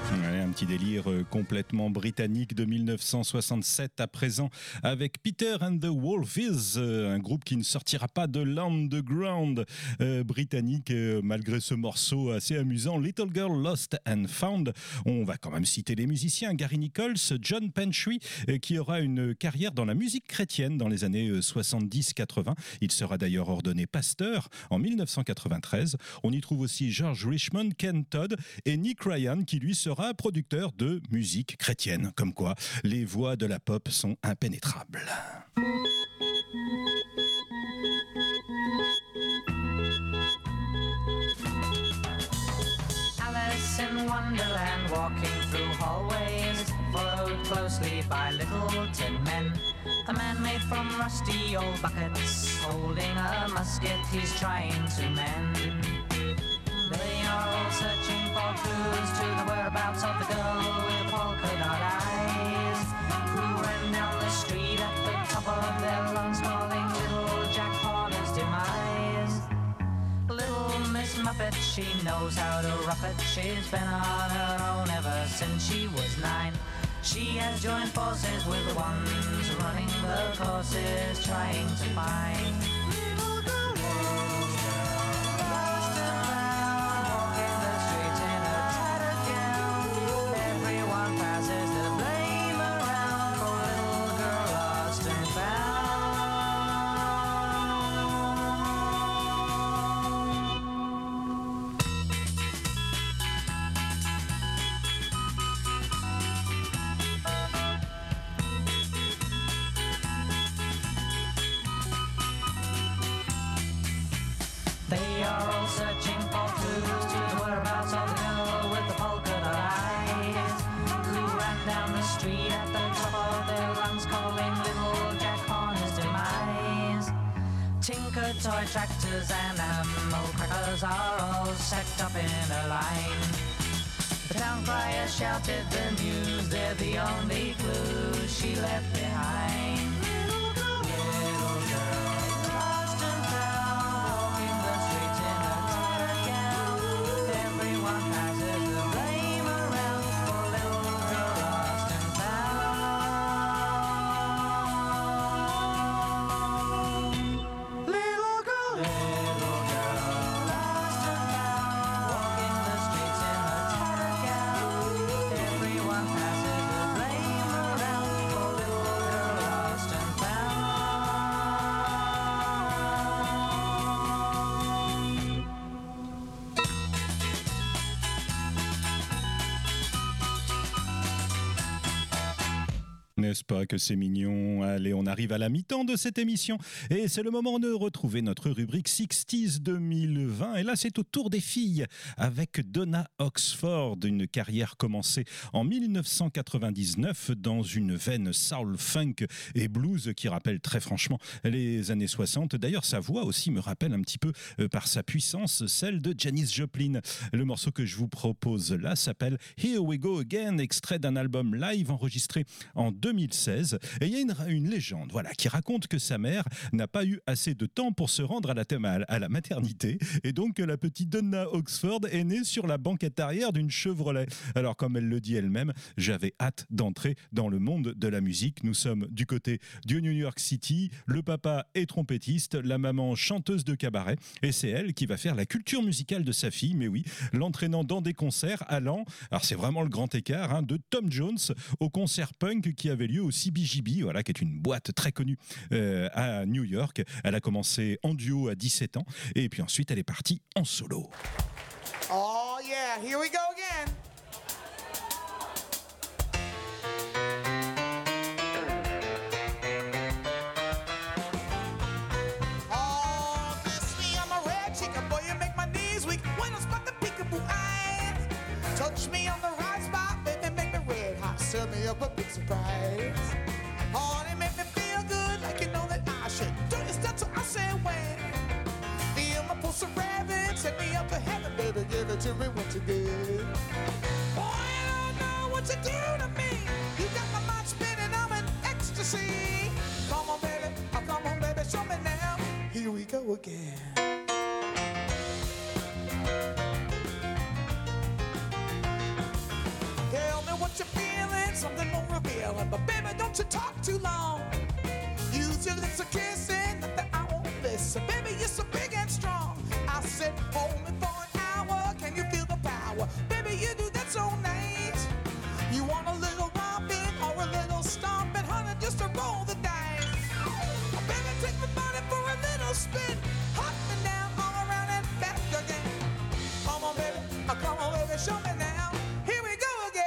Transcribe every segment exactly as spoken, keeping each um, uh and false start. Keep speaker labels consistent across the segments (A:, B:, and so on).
A: Ouais, un petit délire complètement britannique de mille neuf cent soixante-sept à présent avec Peter and the Wolfies, un groupe qui ne sortira pas de l'underground euh, britannique euh, malgré ce morceau assez amusant Little Girl Lost and Found. On va quand même citer les musiciens Gary Nichols, John Pentry euh, qui aura une carrière dans la musique chrétienne dans les années soixante-dix quatre-vingts. Il sera d'ailleurs ordonné pasteur en mille neuf cent quatre-vingt-treize. On y trouve aussi George Richmond, Ken Todd et Nick Ryan qui lui sera producteur de musique chrétienne. Comme quoi, les voix de la pop sont impénétrables.
B: Alice in Wonderland, walking through hallways, followed closely by little tin men. A man made from rusty old buckets, holding a musket he's trying to mend. They are all searching for clues to the whereabouts of the girl with the polka dot eyes, who ran down the street at the top of their lungs, calling little Jack Horner's demise. Little Miss Muppet, she knows how to rough it. She's been on her own ever since she was nine. She has joined forces with the ones running the courses, trying to find little girl, little girl, lost and found, walking the streets in a tattered gown. Everyone passes the blame around for little girl lost and found. They are all searching for clues to the whereabouts of the girl with the polka dot eyes, who ran down the street at the top of their lungs, calling little Jack Horner's demise. Tinker toy tractors and ammo crackers are all set up in a line. The town crier shouted the news, they're the only clues she left behind. Little girl, little girl, lost and found, walking the streets in a tattered gown. Everyone passes the blame around for little girl lost and found. Little girl, little girl, lost and found, walking the streets in a tattered gown. Everyone passes the blame around for little girl lost and found.
A: N'est-ce pas que c'est mignon? Allez, on arrive à la mi-temps de cette émission et c'est le moment de retrouver notre rubrique sixties deux mille vingt. Et là, c'est au tour des filles avec Donna Oxford, une carrière commencée en mille neuf cent quatre-vingt-dix-neuf dans une veine soul, funk et blues qui rappelle très franchement les années soixante. D'ailleurs, sa voix aussi me rappelle un petit peu euh, par sa puissance celle de Janis Joplin. Le morceau que je vous propose là s'appelle Here We Go Again, extrait d'un album live enregistré en deux mille seize. Et il y a une, une légende voilà, qui raconte que sa mère n'a pas eu assez de temps pour se rendre à la, à la maternité et donc que la petite Donna Oxford est née sur la banquette arrière d'une Chevrolet. Alors comme elle le dit elle-même, j'avais hâte d'entrer dans le monde de la musique. Nous sommes du côté du New York City, le papa est trompettiste, la maman chanteuse de cabaret et c'est elle qui va faire la culture musicale de sa fille, mais oui, l'entraînant dans des concerts allant, alors c'est vraiment le grand écart, hein, de Tom Jones au concert punk qui avait lieu au C B G B, voilà, qui est une boîte très connue euh, à New York. Elle a commencé en duo à dix-sept ans et puis ensuite elle est partie en solo.
C: Oh yeah, here we go again. Oh, kiss me, I'm a red chicken, boy, you make my knees weak when I spot the peekaboo eyes. Touch me on the right spot, baby, make me red hot, serve me up a big surprise. Oh, they make me feel good, like you know that I should do your stuff, so I say when. Feel my pulse of rabbit, set me up to heaven, baby, give it to me once again. Boy, I don't know what you do to me. You got my mind spinning, I'm in ecstasy. Come on, baby, oh, come on, baby, show me now. Here we go again. you talk too long. Use your lips to kiss and nothing I won't listen. Baby, you're so big and strong. I said, hold me for an hour. Can you feel the power? Baby, you do that so nice. You want a little romping or a little stomping, honey, just to roll the dice. Baby, take my body for a little spin. Hop and down, all around and back again. Come on, baby, oh, come on, baby, show me now. Here we go again.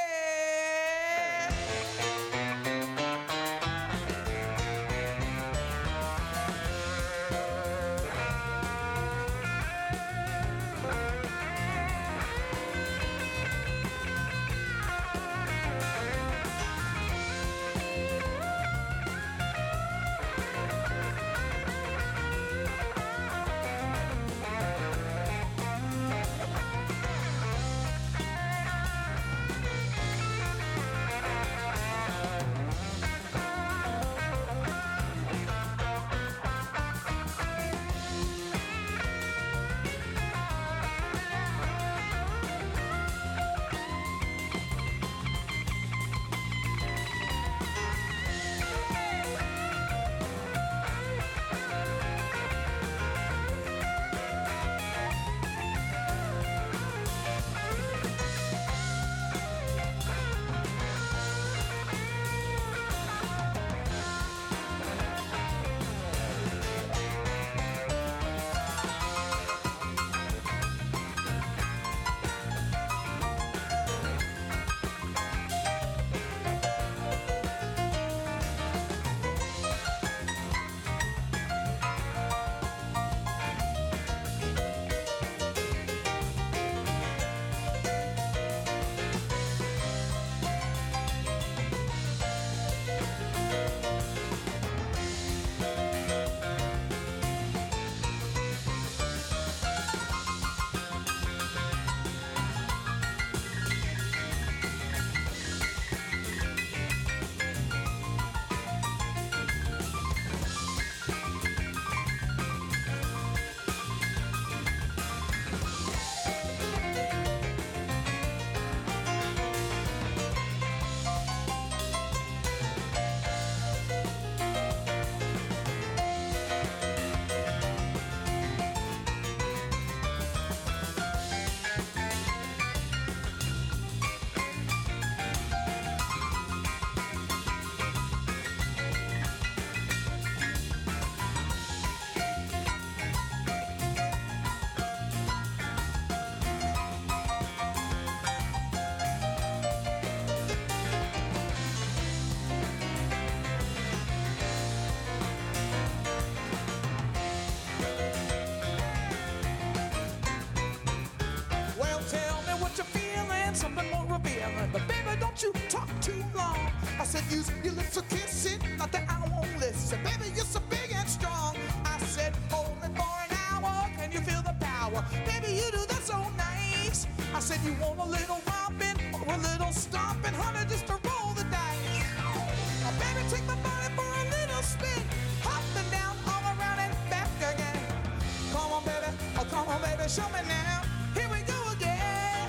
C: Something more revealing, but baby, don't you talk too long. I said, use your lips to kiss it, not that I won't listen. Baby, you're so big and strong. I said, hold me for an hour. Can you feel the power? Baby, you do that so nice. I said, you want a little romping or a little stomping, honey, just to roll the dice. Oh, baby, take my body for a little spin, hop and down, all around and back again. Come on, baby, oh, come on, baby, show me now. Here we go again.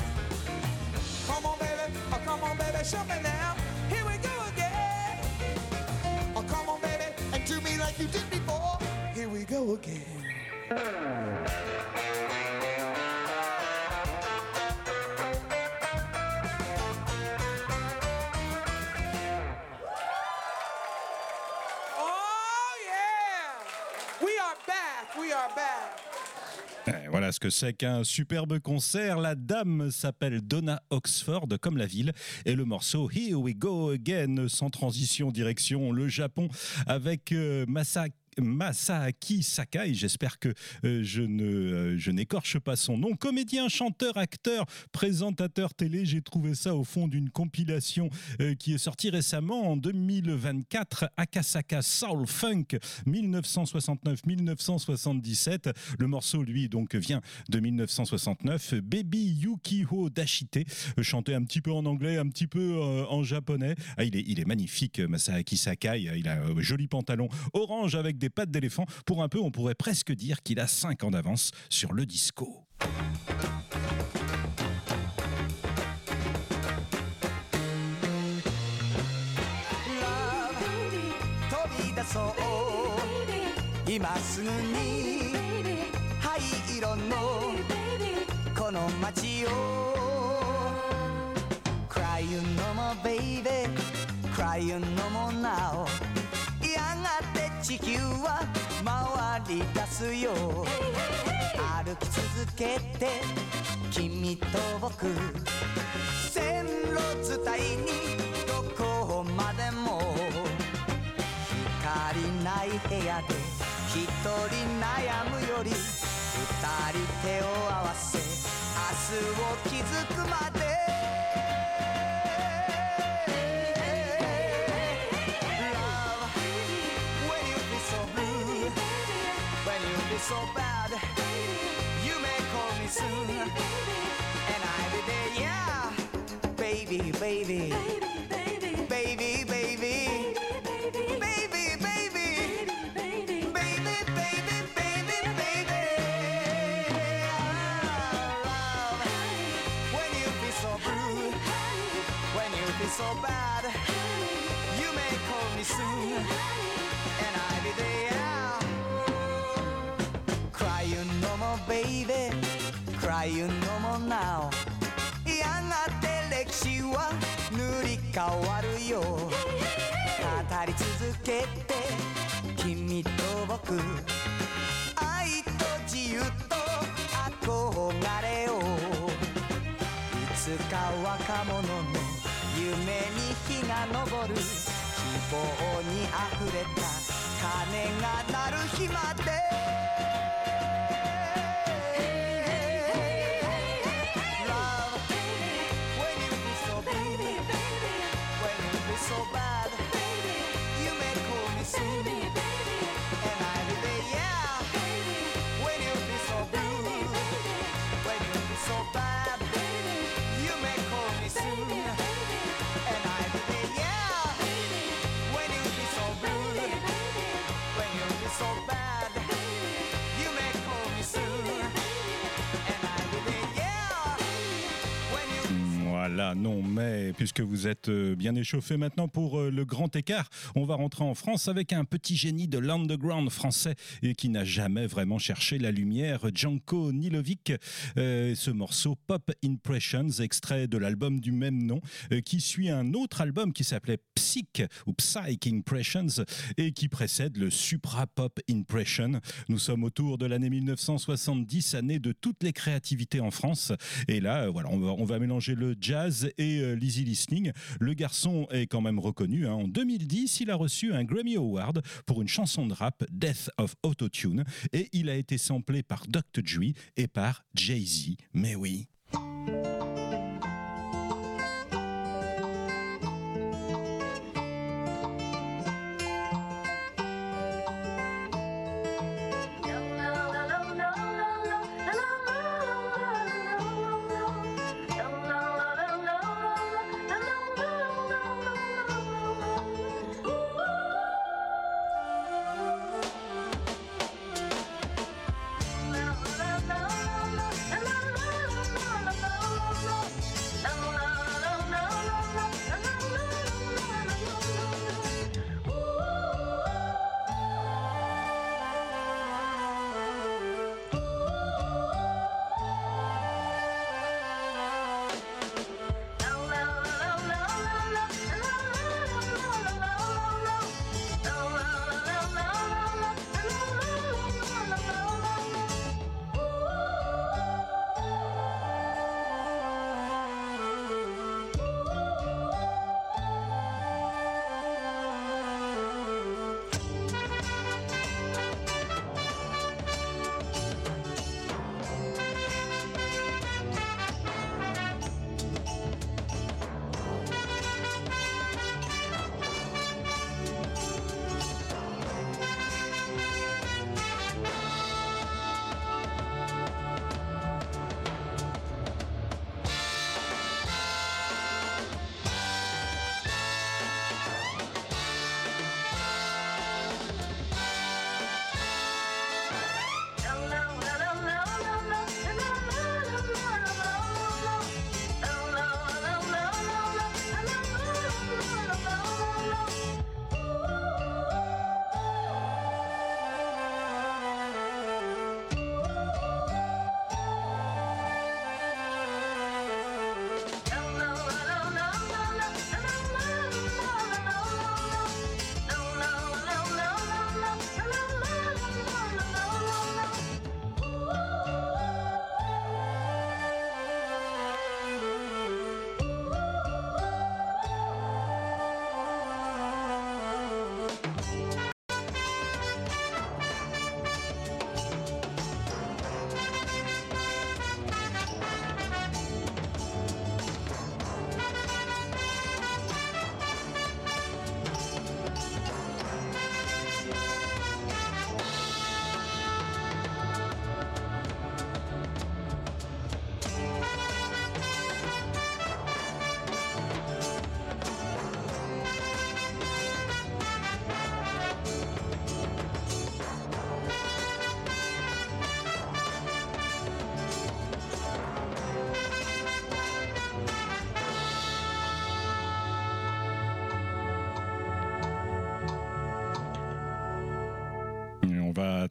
C: Come on, baby, oh, come on, baby, show me now. Here we go again. Oh, come on, baby, and do me like you did before. Here we go again. Oh, yeah! We are back, we are back.
A: Voilà ce que c'est qu'un superbe concert. La dame s'appelle Donna Oxford, comme la ville, et le morceau Here We Go Again, sans transition, direction le Japon, avec euh, Masa Masaaki Sakai, j'espère que euh, je, ne, euh, je n'écorche pas son nom, comédien, chanteur, acteur, présentateur télé. J'ai trouvé ça au fond d'une compilation euh, qui est sortie récemment en deux mille vingt-quatre, Akasaka Soul Funk dix-neuf cent soixante-neuf à dix-neuf cent soixante-dix-sept. Le morceau, lui, donc vient de dix-neuf cent soixante-neuf. Baby Yukio Dashite, chanté un petit peu en anglais, un petit peu euh, en japonais. Ah, il est, il est magnifique, Masaaki Sakai. Il a un joli pantalon orange avec des pattes d'éléphant. Pour un peu, on pourrait presque dire qu'il a cinq ans d'avance sur le disco.
C: Love そう今すぐに灰色のこの街を Cry you no more baby Cry you no more now やがて地球は回り出すよ歩き続けて君と僕線路伝いにどこまでも光ない部屋で一人悩むより二人手を合わせ明日を築くまで Love when you feel so blue when you feel so bad you may call me soon and I'll be there yeah baby baby baby baby so bad you may call me soon and I'll be there cry you no more baby cry you no more now やがて歴史は塗り替わるよ語り続けて君と僕愛と自由と憧れをいつか若者の 夢に日が昇る希望にあふれた鐘が鳴る日まで Love when you feel so blue when you feel so bad you may call me soon and I'll be there yeah when you feel so blue when you feel so bad you may call me soon so bad you may call me soon and I'll be there yeah when you
A: Voilà, non mais puisque vous êtes bien échauffé maintenant pour le grand écart, on va rentrer en France avec un petit génie de l'underground français et qui n'a jamais vraiment cherché la lumière, Janko Nilovic. Euh, ce morceau Pop Impressions, extrait de l'album du même nom, euh, qui suit un autre album qui s'appelait Psych ou Psych Impressions et qui précède le Supra Pop Impression. Nous sommes autour de l'année mille neuf cent soixante-dix, année de toutes les créativités en France. Et là, voilà, on va, on va mélanger le jazz et euh, l'easy listening. Le garçon est quand même reconnu. Hein. En deux mille dix, il a reçu un Grammy Award pour une chanson de rap, Death of Autotune, et il a été samplé par docteur Dre et par Jay-Z. Mais oui.
D: La la la la la la la la la.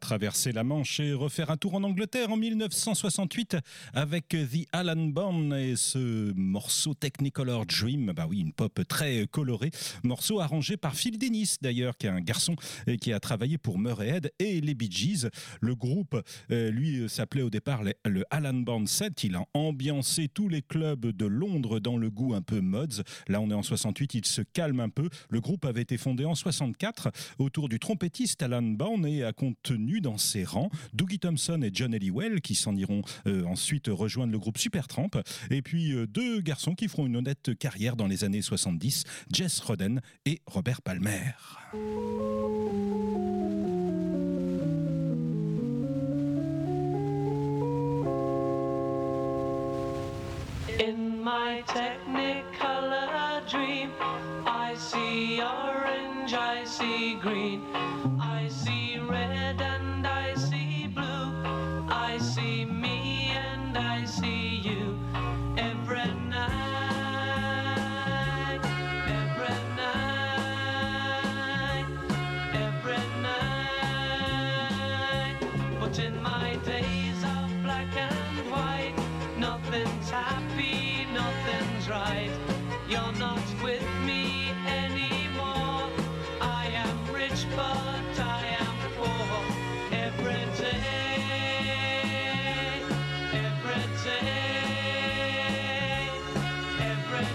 A: traverser la Manche et refaire un tour en Angleterre en mille neuf cent soixante-huit avec The Alan Band et ce morceau Technicolor Dream, bah oui, une pop très colorée, morceau arrangé par Phil Dennis d'ailleurs, qui est un garçon qui a travaillé pour Murray Head et les Bee Gees. Le groupe, euh, lui, s'appelait au départ le, le Alan Band Set. Il a ambiancé tous les clubs de Londres dans le goût un peu mods. Là, on est en soixante-huit, il se calme un peu. Le groupe avait été fondé en soixante-quatre autour du trompettiste Alan Band et a contenu dans ses rangs Dougie Thompson et John Helliwell qui s'en iront euh, ensuite rejoindre le groupe Supertramp, et puis euh, deux garçons qui feront une honnête carrière dans les années soixante-dix, Jess Roden et Robert Palmer.
D: In my Technicolor dream, I see orange, I see green, I see red and I see blue, I see me and I see you. Every night, every night, every night. But in my days of black and white, nothing's happy, nothing's right. You're not with me anymore. I am rich, but I am poor. Every day, every day, every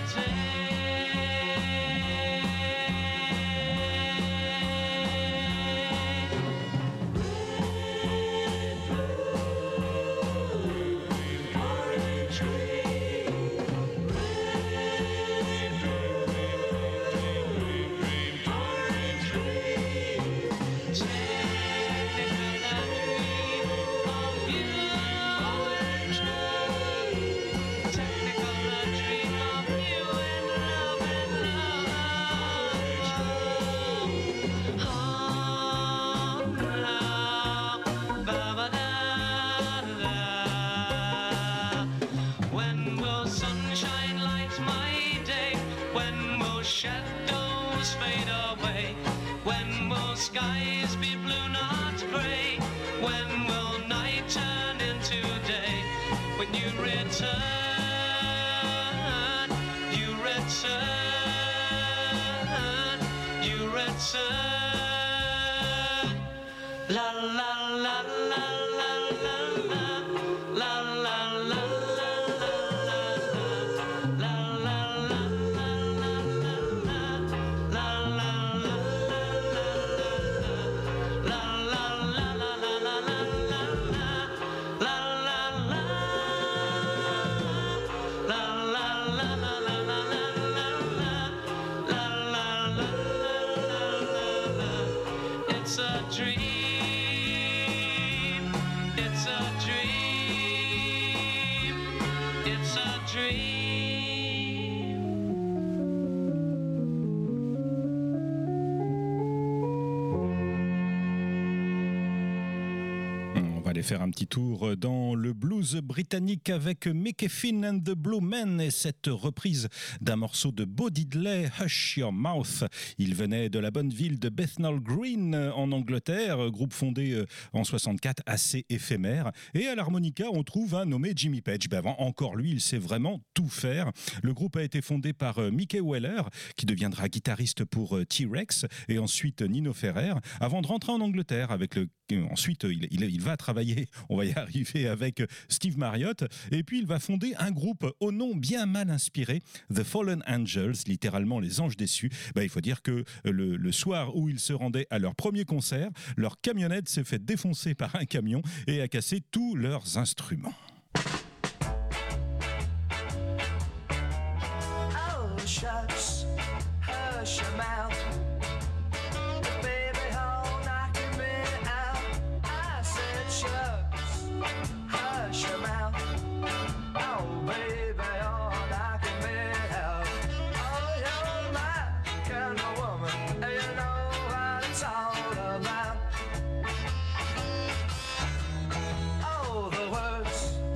D: skies be blue, not grey? When will night turn into day? When you return, you return, you return. La la la la la la la la la la. It's a dream, it's a dream, it's a dream.
A: On va aller faire un petit tour dans le blues britannique avec Mickey Finn and the Blue Men et cette reprise d'un morceau de Bo Diddley, Hush Your Mouth. Il venait de la bonne ville de Bethnal Green en Angleterre, groupe fondé en soixante-quatre, assez éphémère. Et à l'harmonica, on trouve un nommé Jimmy Page. Ben avant, encore lui, il sait vraiment tout faire. Le groupe a été fondé par Mickey Weller, qui deviendra guitariste pour T-Rex, et ensuite Nino Ferrer, avant de rentrer en Angleterre avec le Ensuite, il, il, il va travailler, on va y arriver, avec Steve Marriott. Et puis, il va fonder un groupe au nom bien mal inspiré, The Fallen Angels, littéralement les anges déçus. Ben, il faut dire que le, le soir où ils se rendaient à leur premier concert, leur camionnette s'est fait défoncer par un camion et a cassé tous leurs instruments.
E: Oh, shucks, hush your mouth.
C: Oh, the words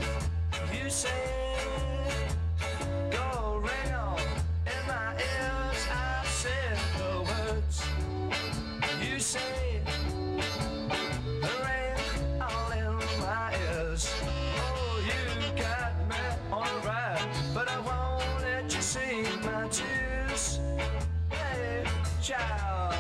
E: child.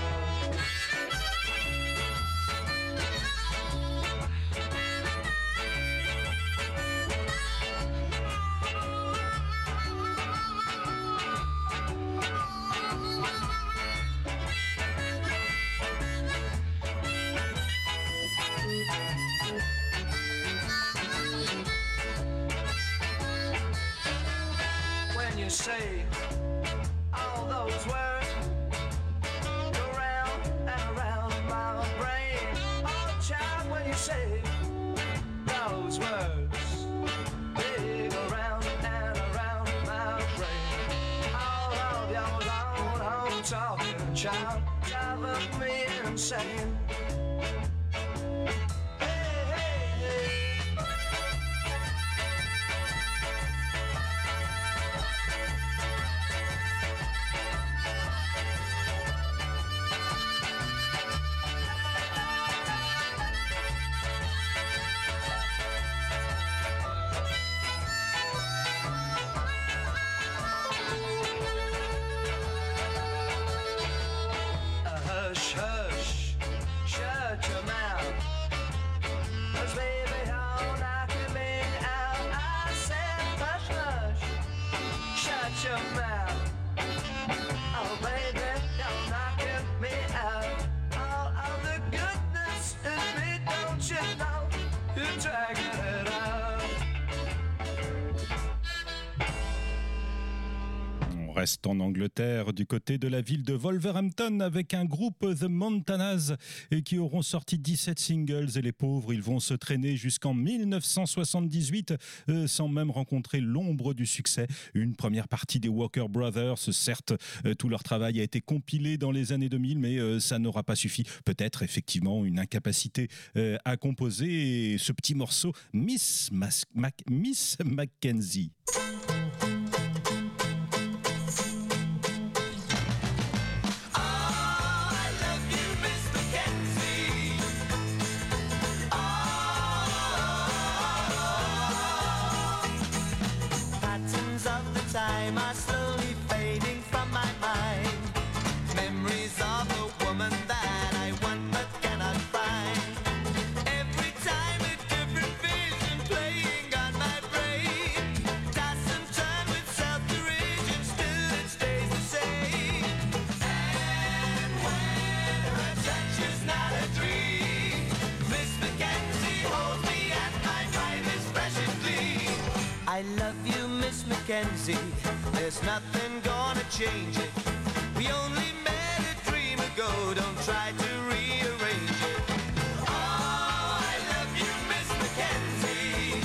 E: When you say all those words go round and around my brain. Oh child, when you say those words, they go round and around my brain. All of your long, long talking, child, driving me insane. Hey, hey, hey. Hush, hush, shut your mouth. 'Cause baby, you're knocking me out. I said hush, hush, shut your mouth. Oh baby, you're knocking me out. All of the goodness in me, don't you know? You're dragging it out.
A: On reste en Angleterre, du côté de la ville de Wolverhampton, avec un groupe The Montanas et qui auront sorti dix-sept singles. Et les pauvres, ils vont se traîner jusqu'en mille neuf cent soixante-dix-huit euh, sans même rencontrer l'ombre du succès. Une première partie des Walker Brothers. Certes, euh, tout leur travail a été compilé dans les années deux mille, mais euh, ça n'aura pas suffi. Peut-être effectivement une incapacité euh, à composer. Et ce petit morceau, Miss, Mas- Mac- Miss Mackenzie.
F: Patterns of the time are slowly fading from my mind. Memories of a woman that I want but cannot find. Every time a different vision playing on my brain. Toss and turn with self-derision, still it stays the same. And when her touch is not a dream, Miss Mackenzie holds me and my mind is fresh and clean. I love you, Miss Mackenzie. There's nothing gonna change it. We only met a dream ago. Don't try to rearrange it. Oh, I love you, Miss Mackenzie.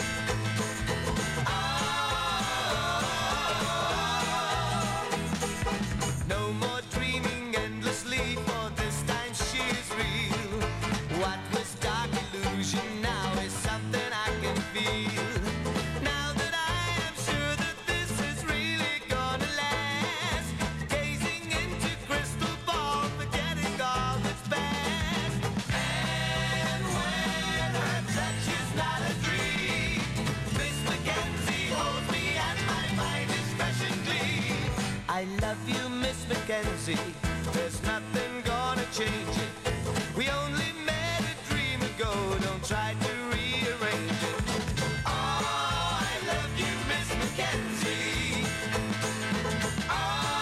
F: Oh, no more dreaming endlessly, for this time she is real. What was dark illusion now is something I can feel. Now that I am sure that this is really gonna last, gazing into crystal ball, forgetting all that's past. And when her touch is not a dream, Miss Mackenzie holds me and my mind is fresh and clean. I love you, Miss Mackenzie. There's nothing gonna change it. We only met a dream ago. Don't try to rearrange it. Oh, I love you, Miss Mackenzie. Oh,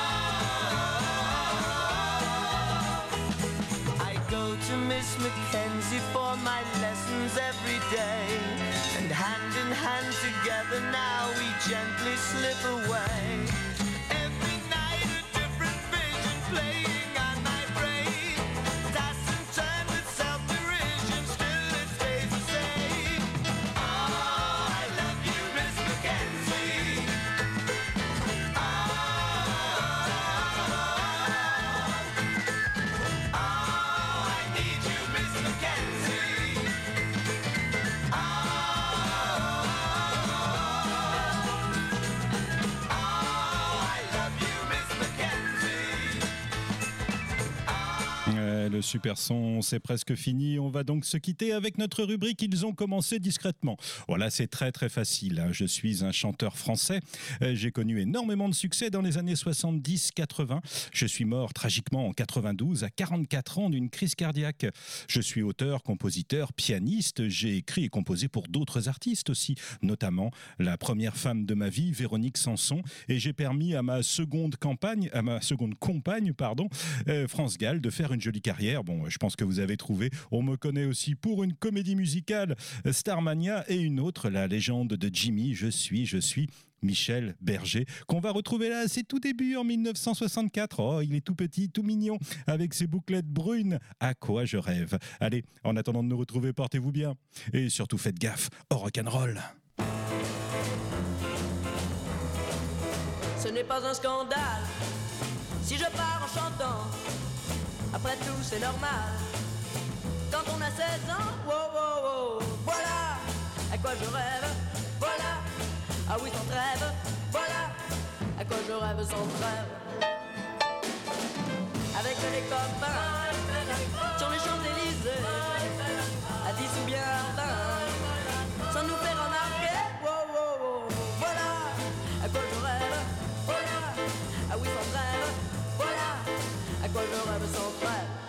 F: I go to Miss Mackenzie for my lessons every day. And hand in hand together now we gently slip away. Every night a different vision playing on my brain. Toss and turn with self-derision, still it stays the same. Oh, I love you, Miss Mackenzie. Oh, oh, I need you, Miss Mackenzie. Oh, oh,
A: le super son, c'est presque fini. On va donc se quitter avec notre rubrique « Ils ont commencé discrètement ». Voilà, c'est très très facile. Hein. Je suis un chanteur français. Euh, j'ai connu énormément de succès dans les années soixante-dix quatre-vingts. Je suis mort tragiquement en quatre-vingt-douze à quarante-quatre ans d'une crise cardiaque. Je suis auteur, compositeur, pianiste. J'ai écrit et composé pour d'autres artistes aussi, notamment la première femme de ma vie, Véronique Sanson. Et j'ai permis à ma seconde campagne, à ma seconde compagne, pardon, euh, France Gall, de faire une jolie carrière. Bon, je pense que vous avez trouvé. On me connaît aussi pour une comédie musicale, Starmania, et une autre, la légende de Jimmy. Je suis, je suis Michel Berger, qu'on va retrouver là à ses tout débuts en mille neuf cent soixante-quatre. Oh, il est tout petit, tout mignon, avec ses bouclettes brunes. À quoi je rêve. Allez, en attendant de nous retrouver, portez-vous bien. Et surtout, faites gaffe au rock'n'roll.
G: Ce n'est pas un scandale si je pars en chantant. Après tout, c'est normal. Quand on a seize ans, wow, wow, wow, voilà à quoi je rêve, voilà. Ah oui, sans trêve, voilà à quoi je rêve sans trêve. Avec les copains, sur les Champs-Élysées, à dix ou bien à vingt, sans nous faire remarquer, wow, wow, wow, voilà à quoi je rêve, voilà. Ah oui, sans trêve, voilà à quoi je rêve sans trêve.